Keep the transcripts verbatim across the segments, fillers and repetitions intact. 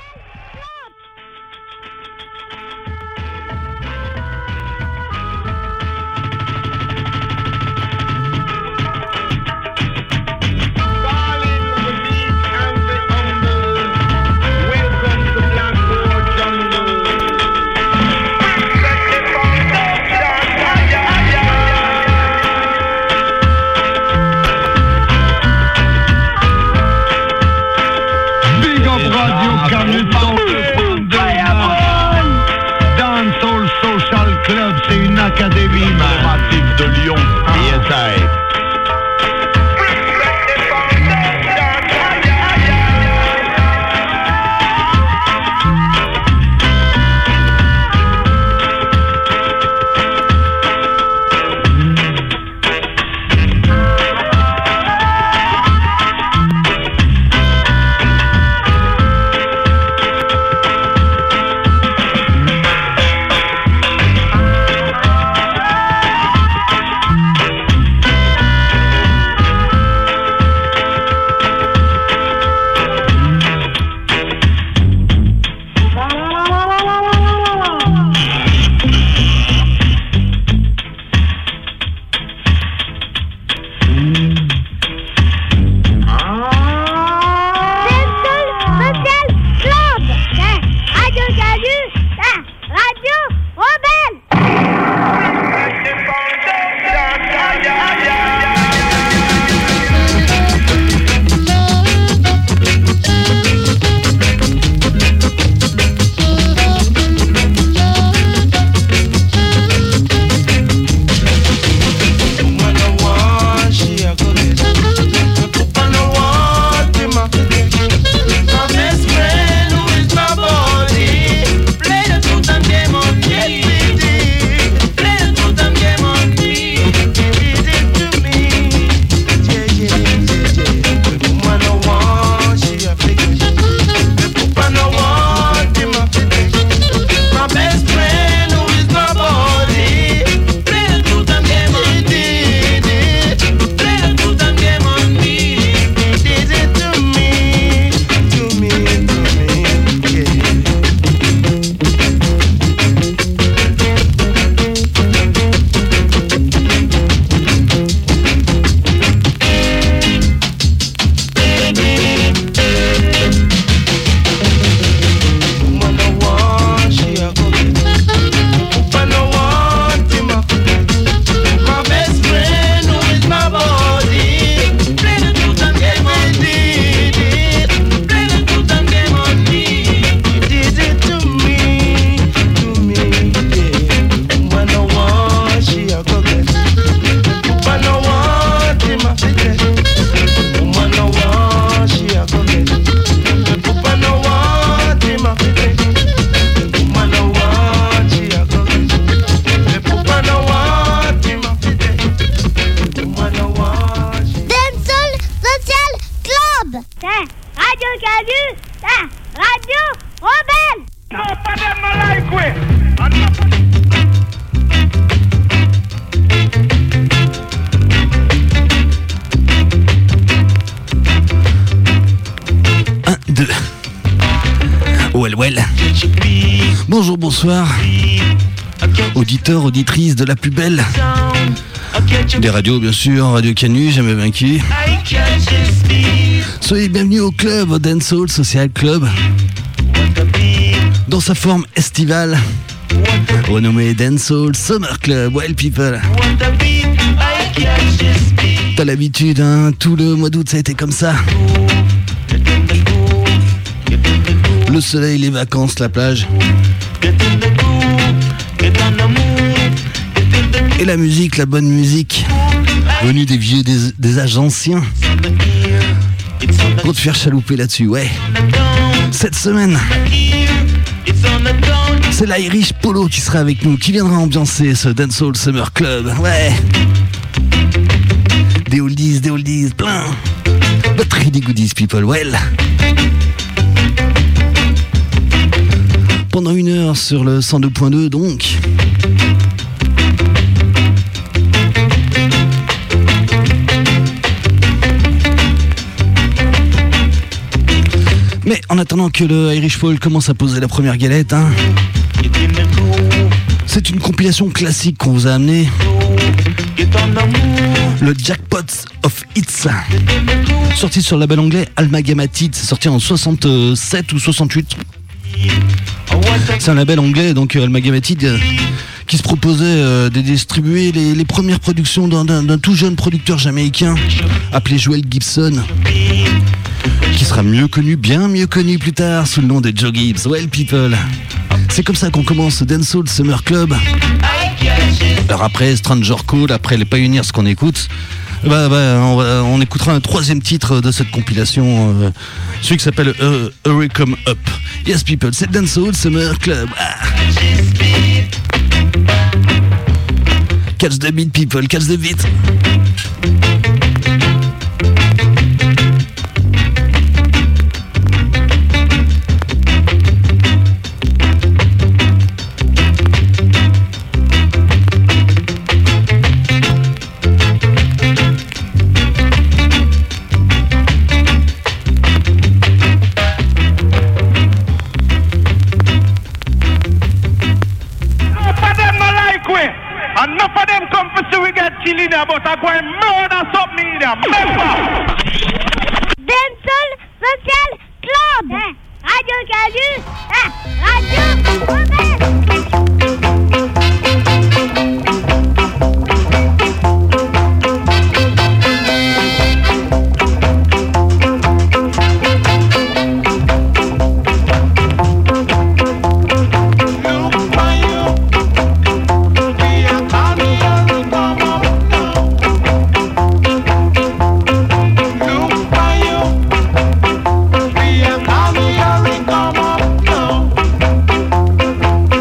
Académie massive de Lyon, I S A. Well, well. Bonjour, bonsoir. Auditeurs, auditrices de la plus belle des radios, bien sûr. Radio Canu, jamais vaincu. Soyez bienvenus au club, au Dancehall Social Club. Dans sa forme estivale, renommé Dancehall Summer Club. Well, people. T'as l'habitude, hein, tout le mois d'août, ça a été comme ça. Le soleil, les vacances, la plage. Et la musique, la bonne musique, venue des vieux, des, des âges anciens. Pour te faire chalouper là-dessus, ouais. Cette semaine, c'est l'Irish Polo qui sera avec nous, qui viendra ambiancer ce Dancehall Summer Club, ouais. Des oldies, des oldies, plein. But really goodies, people, well. Pendant une heure sur le cent deux point deux, donc. Mais en attendant que le Irish Folk commence à poser la première galette, hein, c'est une compilation classique qu'on vous a amené. Le Jackpot of Hits, sorti sur le label anglais Almagamated, c'est sorti en soixante-sept ou soixante-huit. C'est un label anglais, donc Almagamated, euh, qui se proposait euh, de distribuer les, les premières productions d'un, d'un, d'un tout jeune producteur jamaïcain appelé Joel Gibson, qui sera mieux connu, bien mieux connu plus tard sous le nom de Joe Gibbs. Well people, c'est comme ça qu'on commence ce Dancehall Summer Club. Alors après Stranger Call, après les Pioneers qu'on écoute, bah, bah, on, va, on écoutera un troisième titre de cette compilation, euh, celui qui s'appelle uh, Hurry Come Up. Yes people, c'est Dancehall Summer Club. Ah. Catch the beat people, catch the beat. Enough of them come for see we get killing there, but I go and murder something in there. Remember! Dancehall Social Club! Eh, Radio Canu! Eh, Radio Rebelle! Come on, no.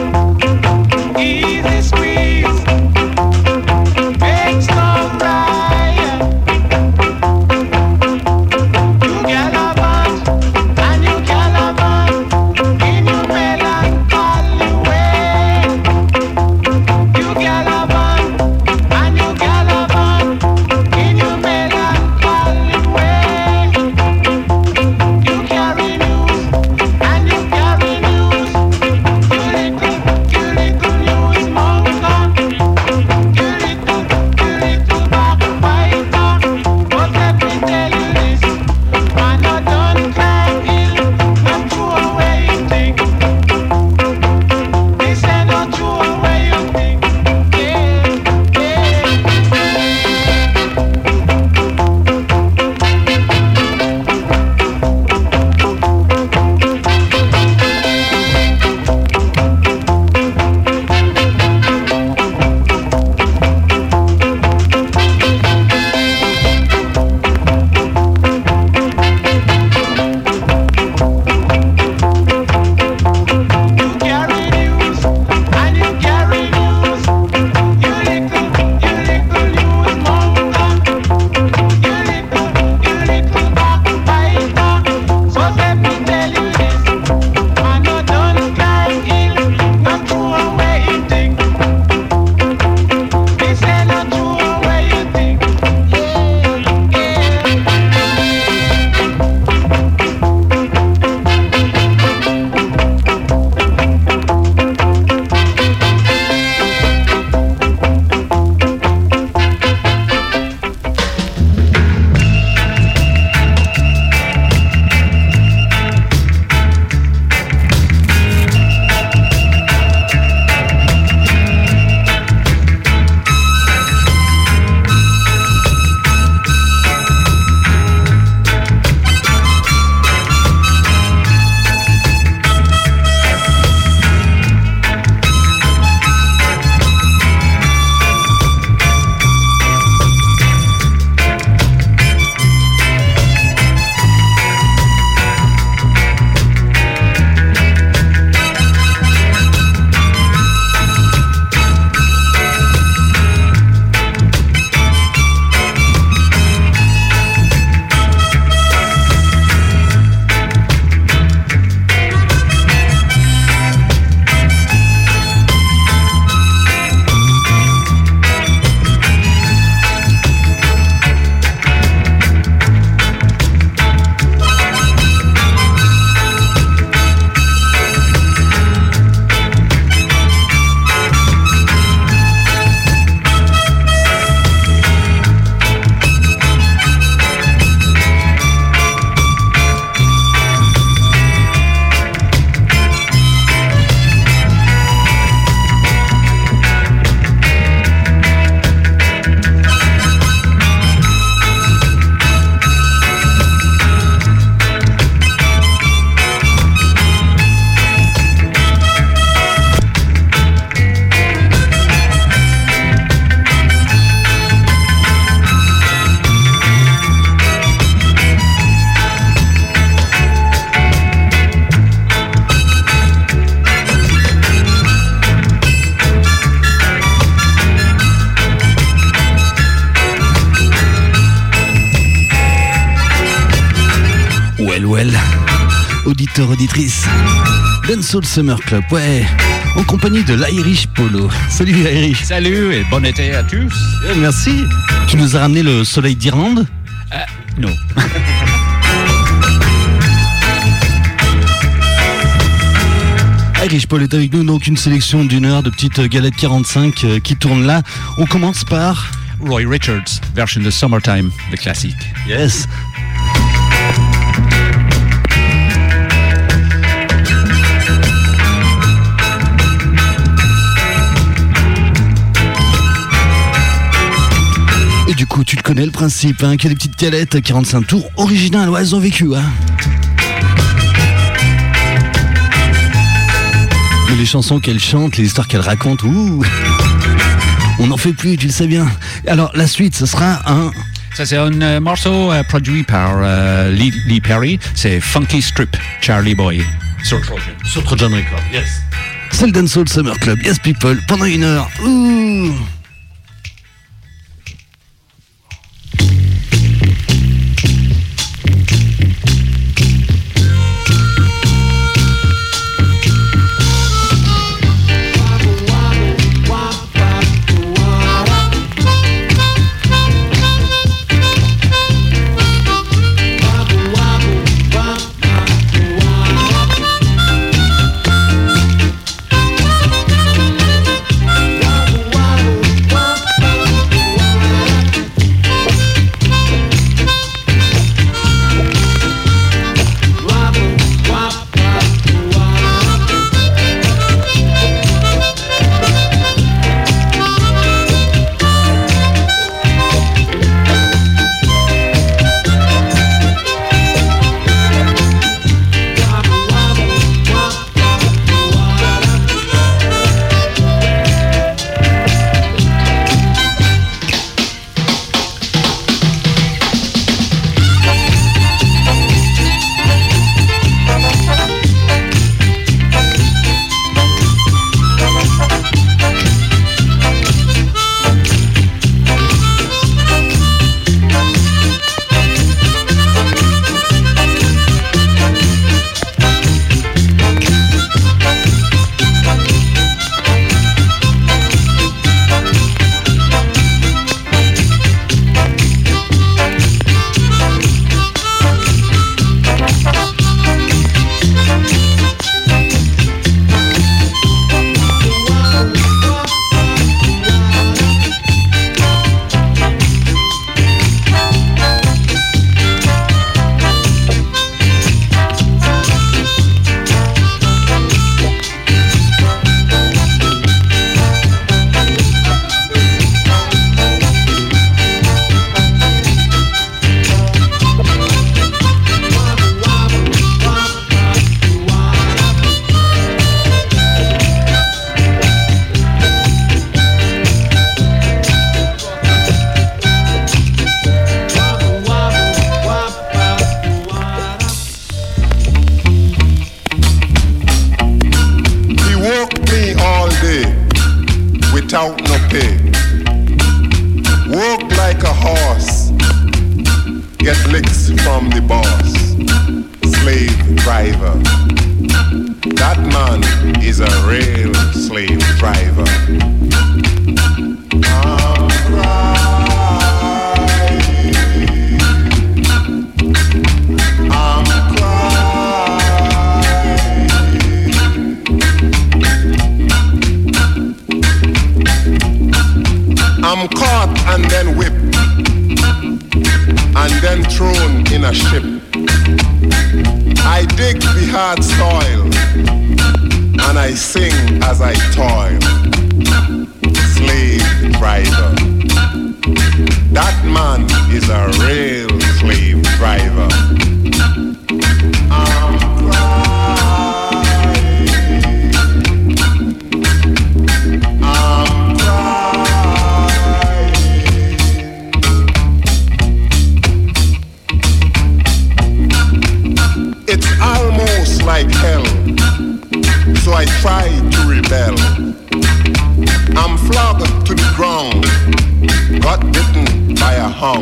auditeurs, auditrices. Dancehall Summer Club, ouais, en compagnie de l'Irish Polo. Salut Irish. Salut et bon été à tous. Eh, merci. Tu nous as ramené le soleil d'Irlande ? euh, Non. Irish Paul est avec nous, donc une sélection d'une heure de petites galettes quarante-cinq euh, qui tournent là. On commence par Roy Richards, version de Summertime, le classique. Yes. Et du coup, tu le connais le principe, hein, que les petites galettes quarante-cinq tours originales, ouais, elles ont vécu, hein. Mais les chansons qu'elle chante, les histoires qu'elle raconte, ouh, on n'en fait plus, tu le sais bien. Alors la suite, ce sera un... Ça c'est un euh, morceau euh, produit par euh, Lee, Lee Perry, c'est Funky Strip, Charlie Boy, sur Trojan. Sur Trojan Records, yes. C'est le Dancehall Summer Club, yes people, pendant une heure, ouh.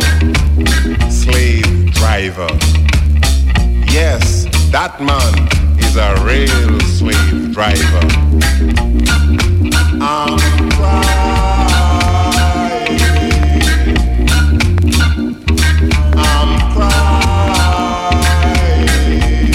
Slave driver. Yes, that man is a real slave driver. I'm crying. I'm crying.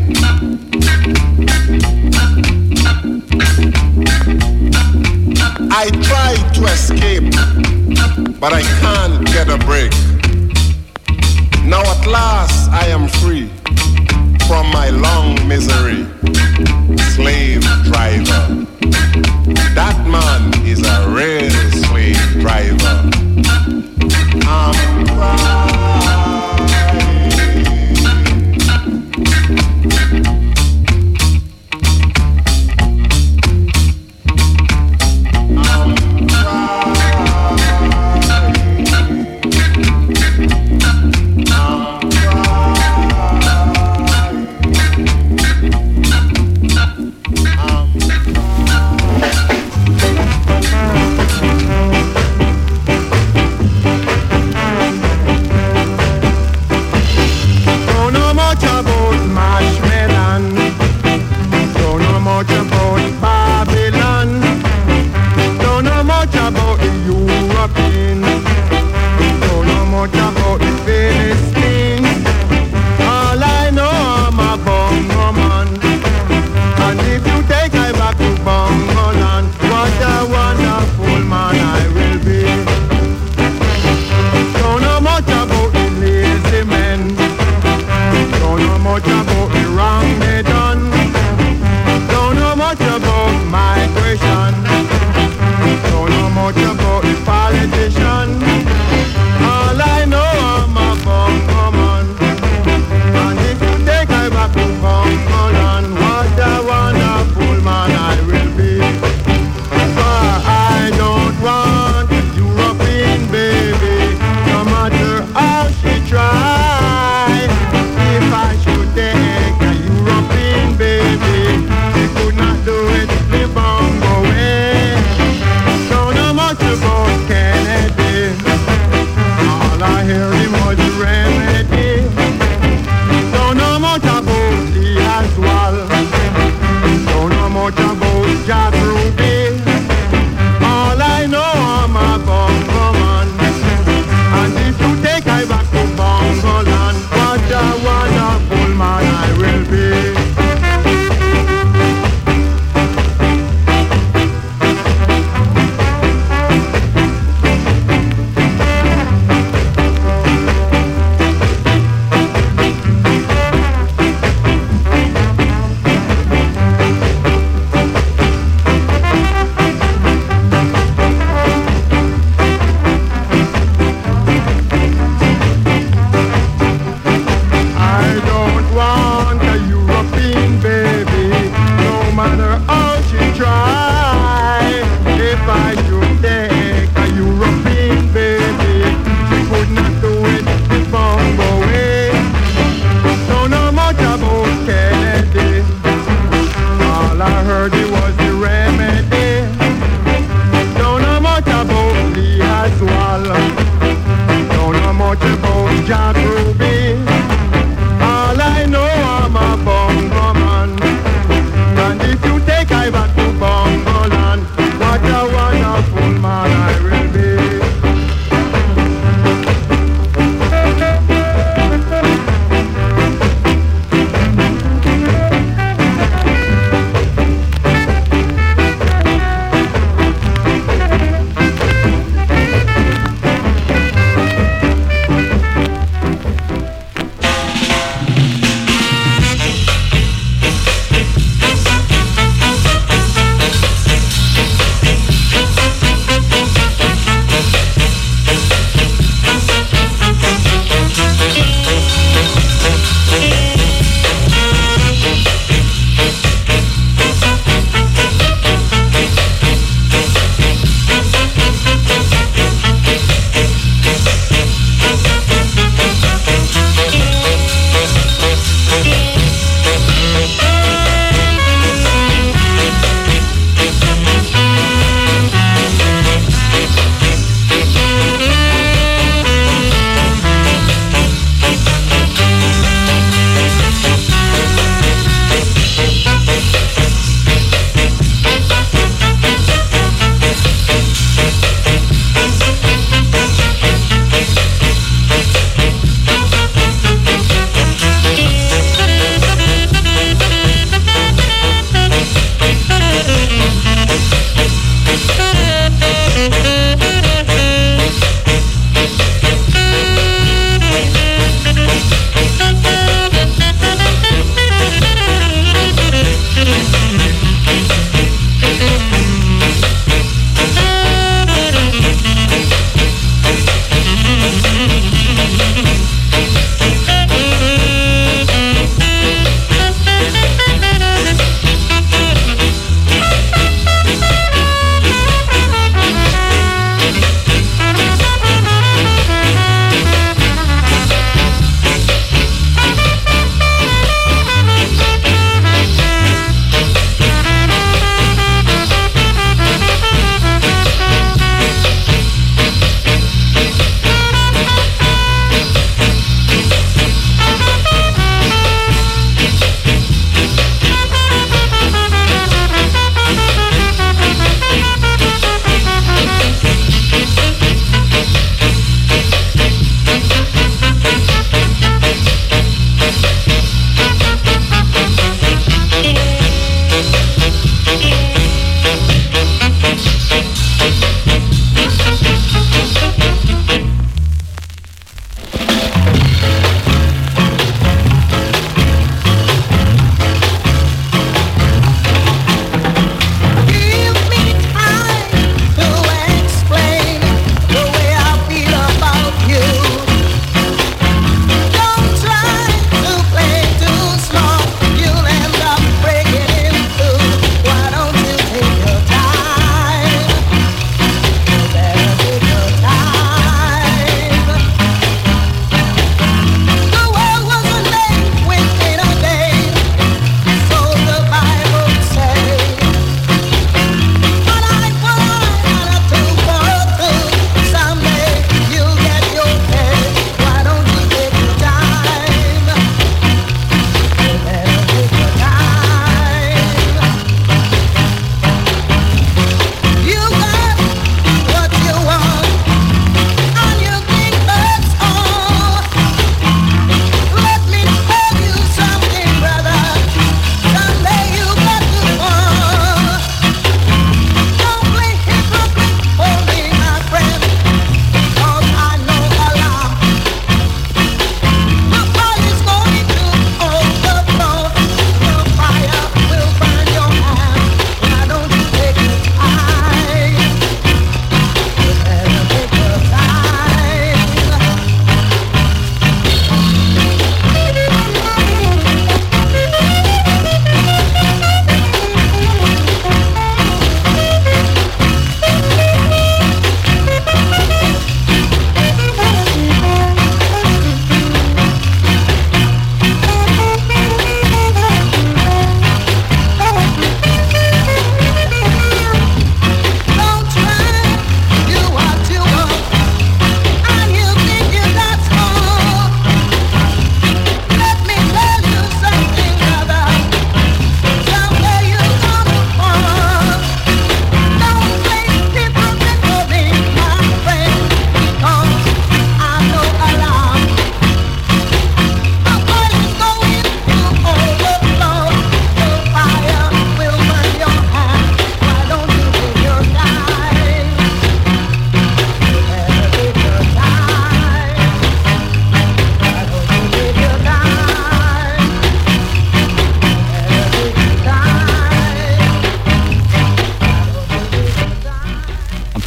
I try to escape, but I can't get a break. Now at last I am free from my long misery. Slave driver. That man is a real slave driver. I'm crying. I'm crying.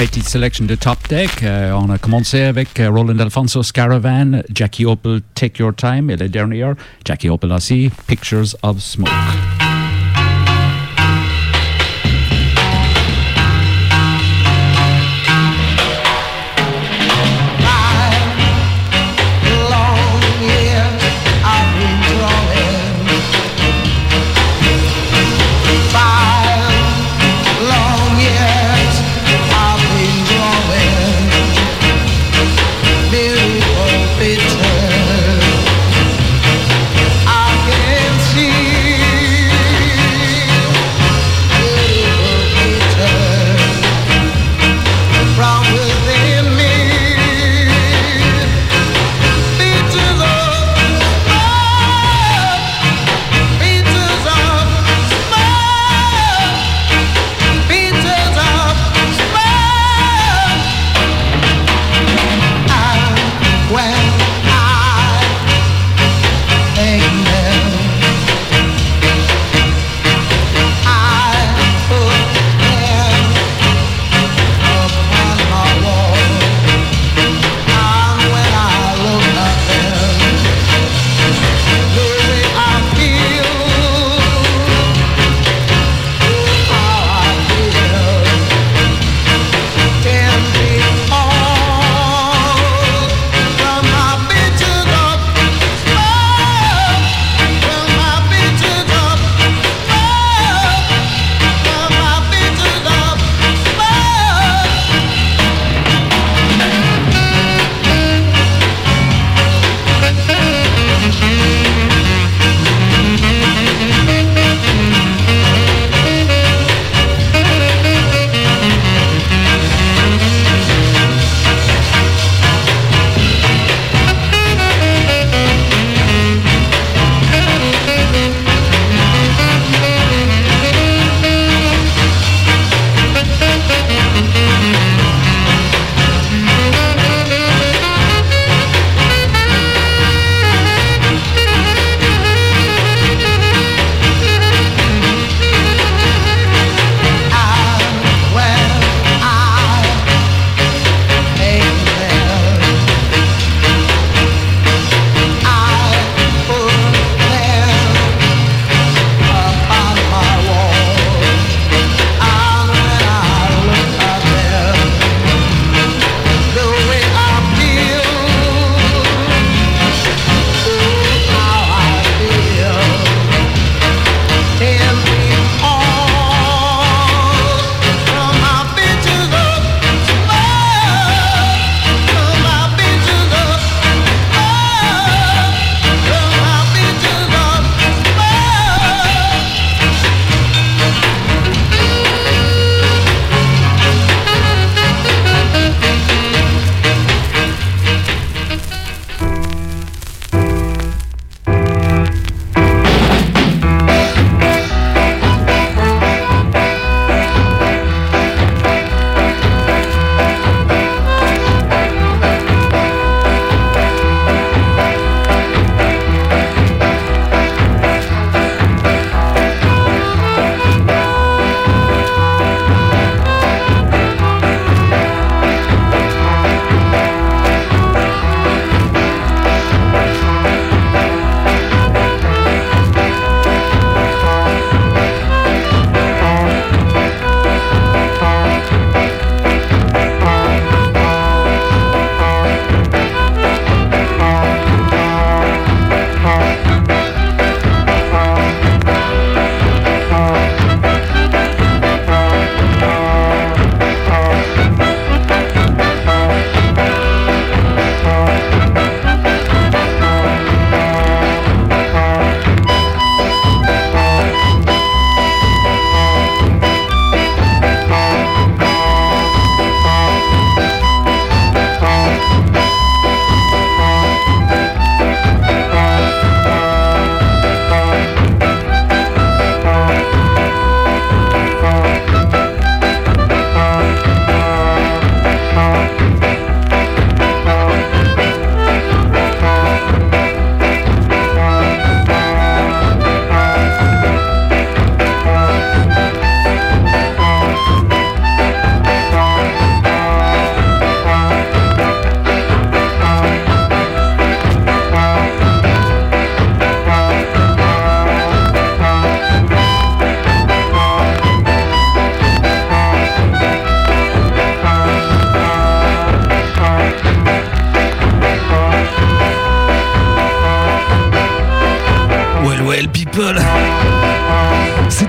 petite sélection de Top Deck. Euh, on a commencé avec euh, Roland Alfonso, Scaravan, Jackie Opel, Take Your Time, et la dernière, Jackie Opel aussi, Pictures of Smoke. I can see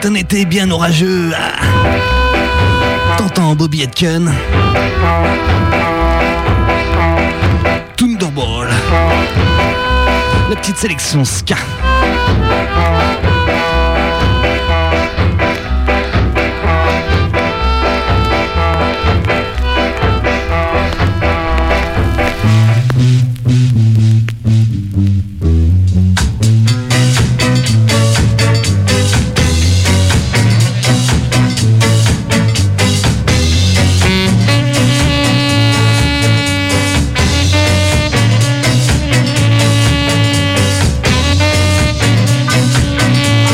C'est un été bien orageux. Ah. T'entends Bobby Aitken. Thunderball. La petite sélection ska. Thank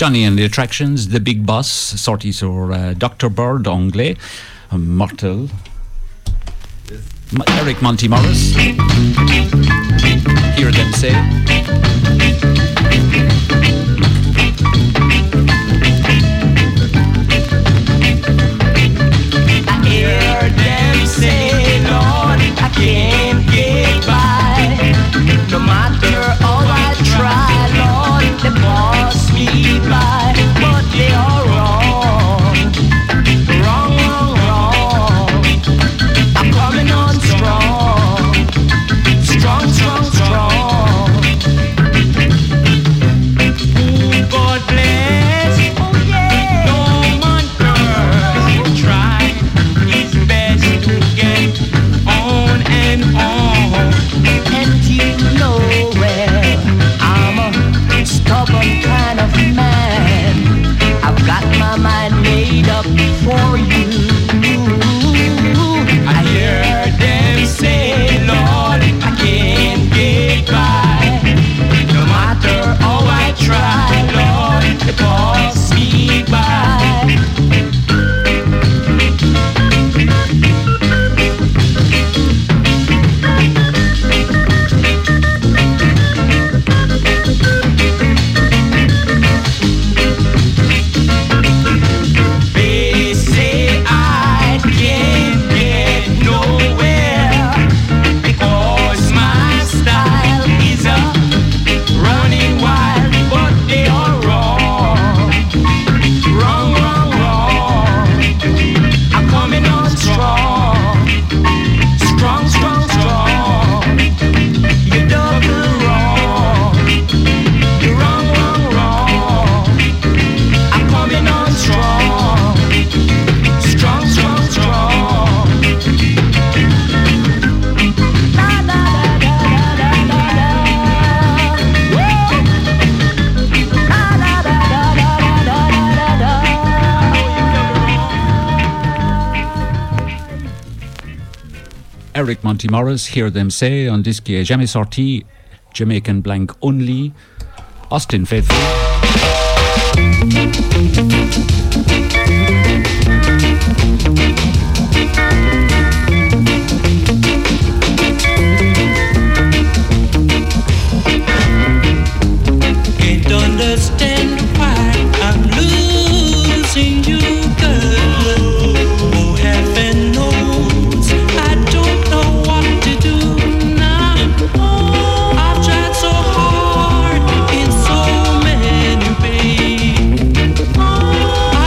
Johnny and the Attractions, The Big Boss, sorti sur uh, docteur Bird anglais, uh, Mortal, M- Eric Monty Morris, Hear Them Say. I hear them say, Lord, I can't get by. No matter how I try, Lord, they pass me by. But they are wrong, wrong, wrong, wrong. I'm coming on strong, strong, strong, strong. Ooh, God bless, oh yeah. No man can try his best to get on and on. And you know well, I'm a stubborn kind of man. I've got my mind made up for you. I hear them say, Lord, I can't get by. No matter how I try, Lord, they pass me by. They say I can't get nowhere because my style is a running wild, but they are wrong, wrong, wrong, wrong. I'm coming on strong, strong, strong, strong. You're double wrong, you're wrong, wrong, wrong. I'm coming on strong, strong, strong, strong. La la la la la la la la. Woo! La la la la la la la la la. Eric Monty Morris, Hear Them Say, un disque qui est jamais sorti, Jamaican Blank Only, Austin Faithful. Can't understand why I'm losing you, girl. Oh, heaven knows I don't know what to do now. I've tried so hard in so many ways.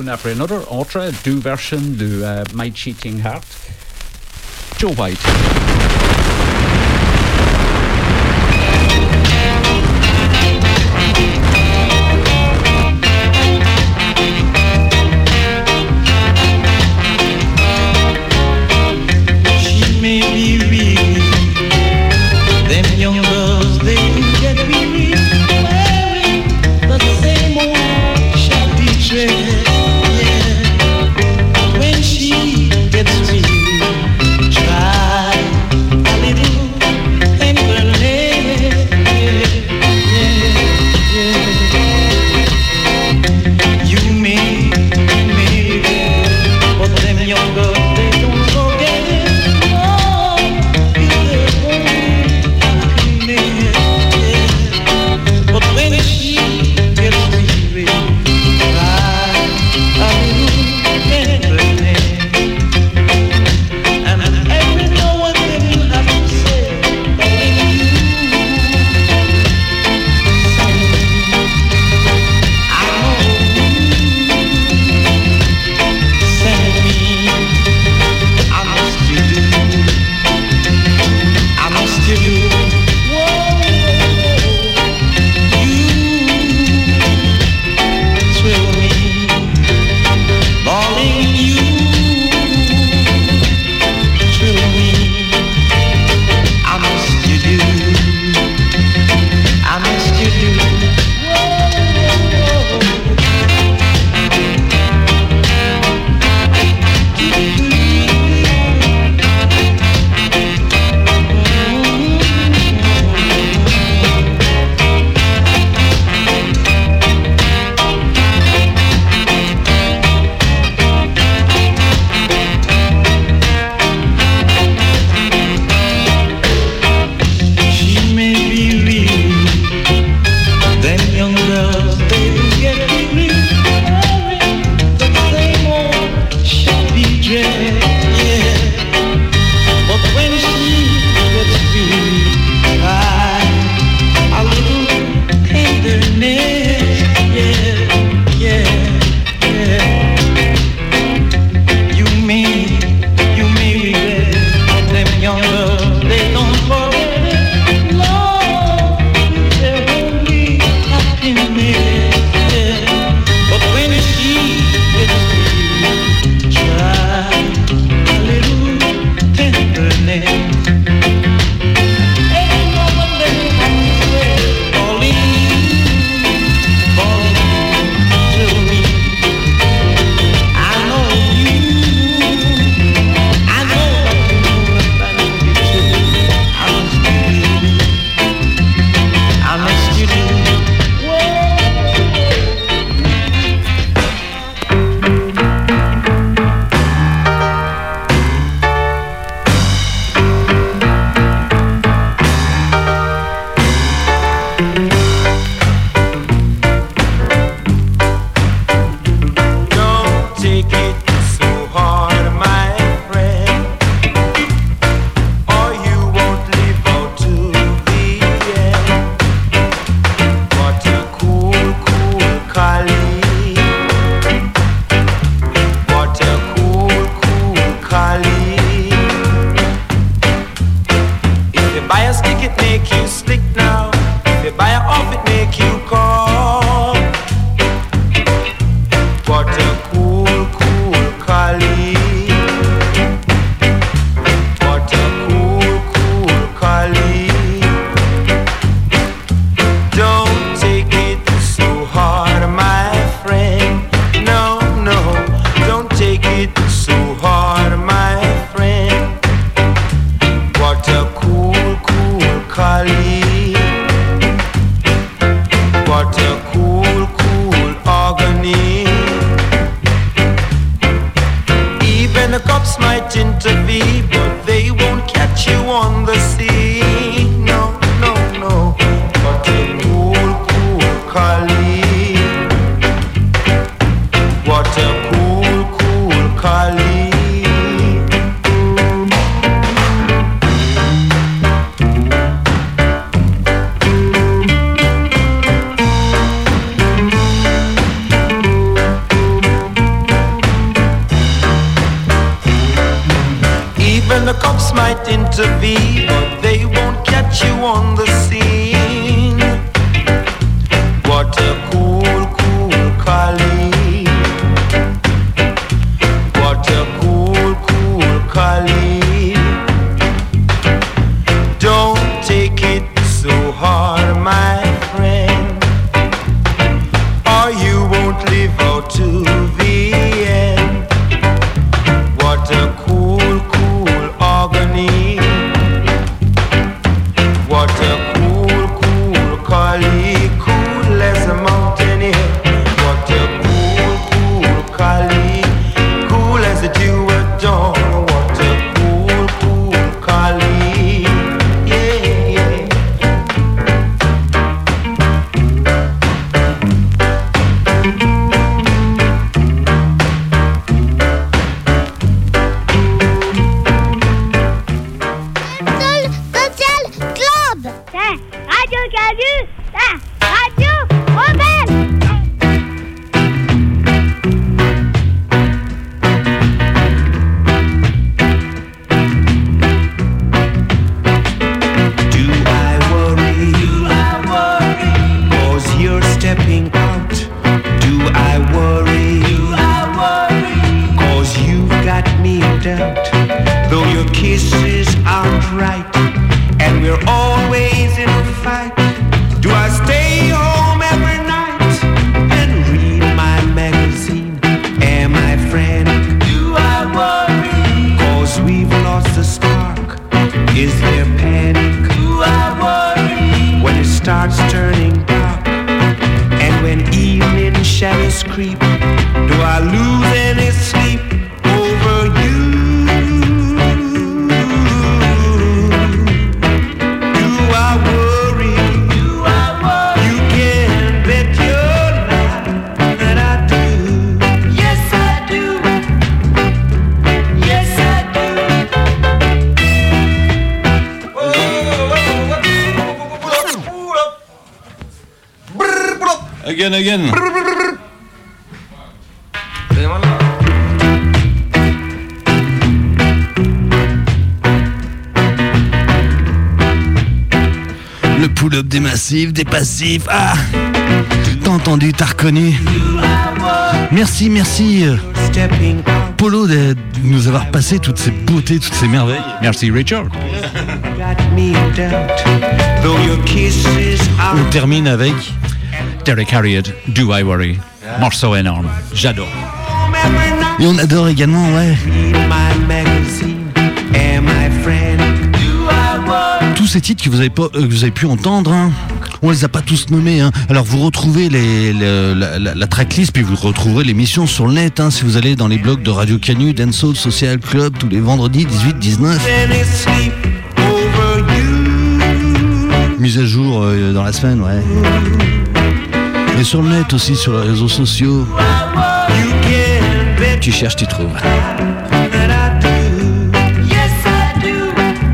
une après une autre, autre deux versions de uh, My Cheating Heart. Joe White. She may be weak. Them young girls, they get weary, wearing the same old shabby dress. Yeah, when she gets weary, try intervene, but they won't catch you on the scene. What a cool, cool collie. What a cool, cool collie. Don't take it so hard, my friend, or you won't live out to the end. What a cool, cool agony. What a cool, cool collie, cool as a mountain air. What a cool, cool collie, cool as a dew at dawn. What a cool, cool collie, yeah, yeah. Seul Social Club. C'est Radio Canu. C'est Radio Rebelle. Do I worry? Do I worry? Cause you're stepping out. Do I worry? Do I worry? Cause you've got me in doubt. Though your kisses aren't right, and we're always in a fight. Do I stay home every night and read my magazine? Am I frantic? Do I worry? Cause we've lost the spark. Is there panic? Do I worry? When it starts turning dark, and when evening shadows creep, do I lose any sleep over you? Do I worry? Do I worry? You can bet your life that I do. Yes, I do. Yes, I do. Again, again. Le pull-up des massifs, des passifs. Ah, t'as entendu, t'as reconnu. Merci, merci euh, Stepping out, Polo de nous avoir passé toutes ces beautés, toutes ces merveilles. Merci Richard. got me in doubt. Though your kisses are On termine avec Derek Harriott, Do I Worry. Morceau énorme. J'adore. home every night. et on adore également, ouais, Read my magazine. Am I frantic? Do I worry? tous ces titres que vous avez pas, euh, que vous avez pu entendre. Hein. On les a pas tous nommés. Hein. Alors vous retrouvez les, les- la, la, la tracklist, puis vous retrouverez l'émission sur le net. Hein, si vous allez dans les blogs de Radio Canu, Dancehall Social Club, tous les vendredis dix-huit dix-neuf. Any sleep over you? Mise à jour euh, dans la semaine, ouais. Et sur le net aussi, sur les réseaux sociaux. You can bet Tu cherches, tu trouves. that I do. Yes, I do.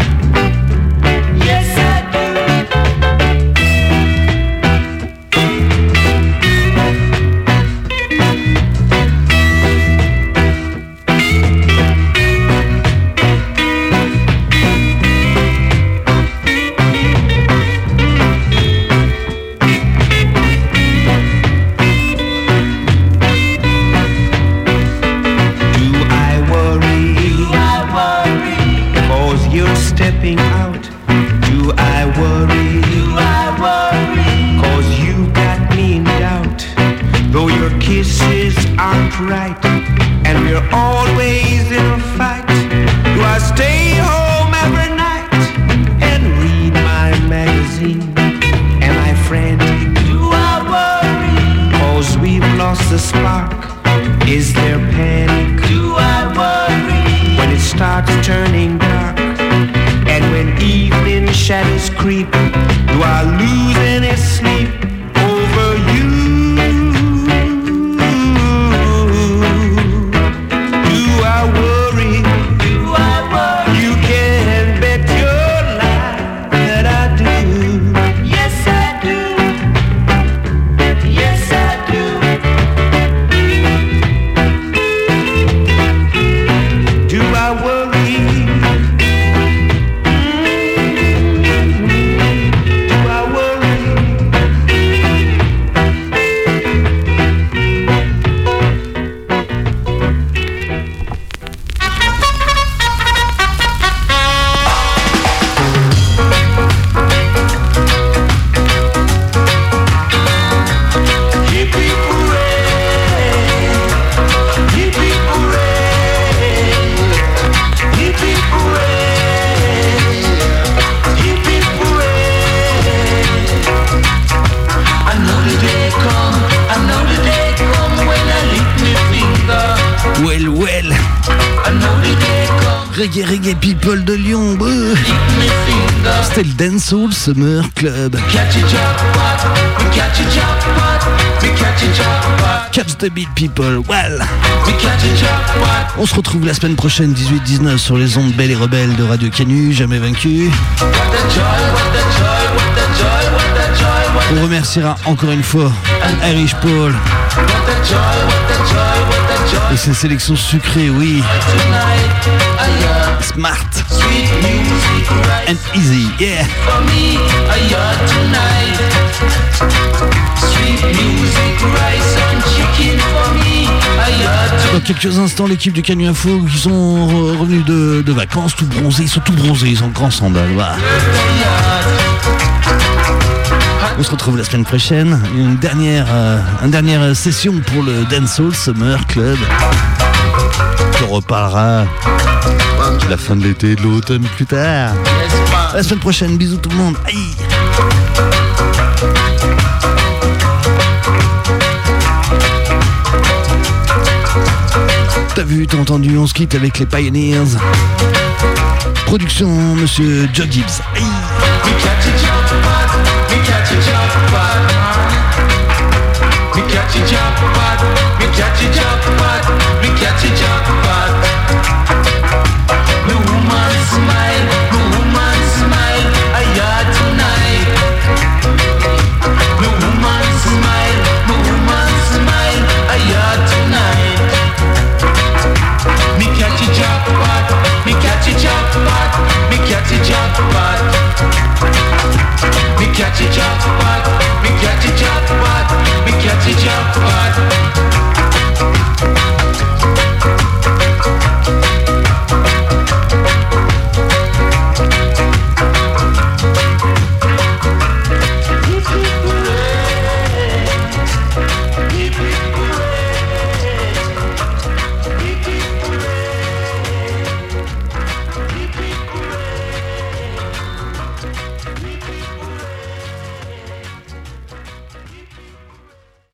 Yes, I do. Do I worry? Do I worry? Cause you're stepping out. Do I worry? Do I worry? Cause you got me in doubt. Though your kisses aren't right, and we're always in a fight. Do I stay home every night and read my magazine? Am I frantic? Do I worry? Cause we've lost the spark. Is there panic? Do I worry? When it starts turning dark, and when evening shadows creep, do I lose any sleep over you? Reggae, reggae people de Lyon. Bouh. C'était le Dancehall Summer Club. Catch the beat people, well. On se retrouve la semaine prochaine, dix-huit dix-neuf, sur les ondes belles et rebelles de Radio Canu, jamais vaincu. On remerciera encore une fois Irish Paul et ses sélections sucrées, oui. Smart and easy, yeah. Dans quelques instants, l'équipe du Canu Info qui sont revenus de, de vacances, tout bronzés, ils sont tout bronzés, ils sont grands sandales, voilà. On se retrouve la semaine prochaine, une dernière, euh, une dernière session pour le Dancehall Summer Club. On reparlera de la fin de l'été et de l'automne plus tard. La semaine prochaine, bisous tout le monde. Aïe. T'as vu, t'as entendu, on se quitte avec les Pioneers. Production, monsieur Joe Gibbs. Aïe. Catch it, jackpot.